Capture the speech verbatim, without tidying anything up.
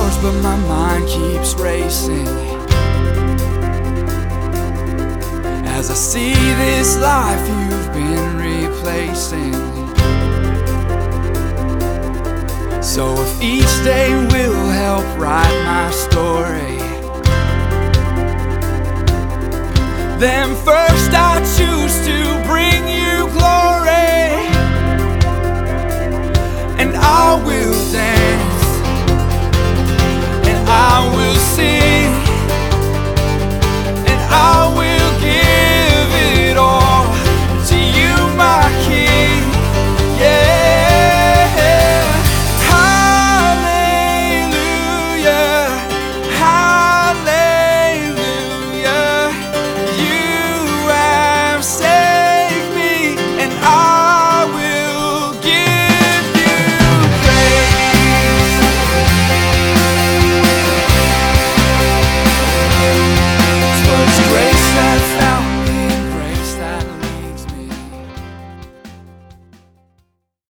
yours, but my mind keeps racing as I see this life you've been replacing. So if each day will help write my story, then first I choose to bring you glory.